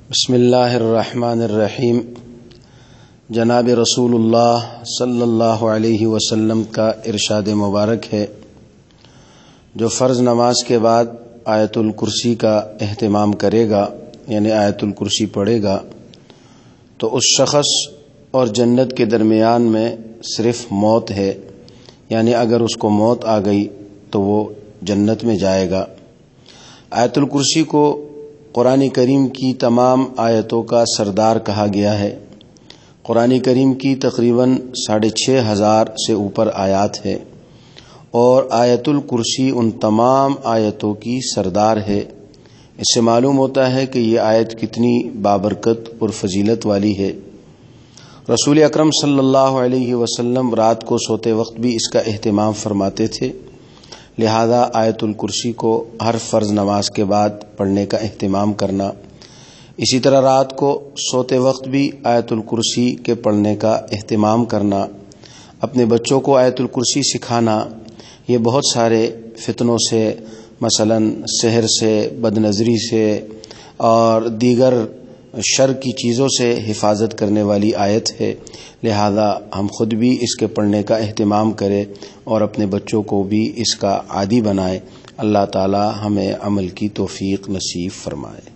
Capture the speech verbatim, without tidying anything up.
بسم اللہ الرحمن الرحیم۔ جناب رسول اللہ صلی اللہ علیہ وسلم کا ارشاد مبارک ہے، جو فرض نماز کے بعد آیت الکرسی کا اہتمام کرے گا، یعنی آیت الکرسی پڑھے گا، تو اس شخص اور جنت کے درمیان میں صرف موت ہے، یعنی اگر اس کو موت آ گئی تو وہ جنت میں جائے گا۔ آیت الکرسی کو قرآن کریم کی تمام آیتوں کا سردار کہا گیا ہے۔ قرآن کریم کی تقریباً ساڑھے چھ ہزار سے اوپر آیات ہے، اور آیت الکرسی ان تمام آیتوں کی سردار ہے۔ اس سے معلوم ہوتا ہے کہ یہ آیت کتنی بابرکت اور فضیلت والی ہے۔ رسول اکرم صلی اللہ علیہ وسلم رات کو سوتے وقت بھی اس کا اہتمام فرماتے تھے، لہذا آیت الکرسی کو ہر فرض نماز کے بعد پڑھنے کا اہتمام کرنا، اسی طرح رات کو سوتے وقت بھی آیت الکرسی کے پڑھنے کا اہتمام کرنا، اپنے بچوں کو آیت الکرسی سکھانا، یہ بہت سارے فتنوں سے، مثلا سحر سے، بد نظری سے اور دیگر شر کی چیزوں سے حفاظت کرنے والی آیت ہے، لہذا ہم خود بھی اس کے پڑھنے کا اہتمام کریں اور اپنے بچوں کو بھی اس کا عادی بنائیں۔ اللہ تعالی ہمیں عمل کی توفیق نصیب فرمائے۔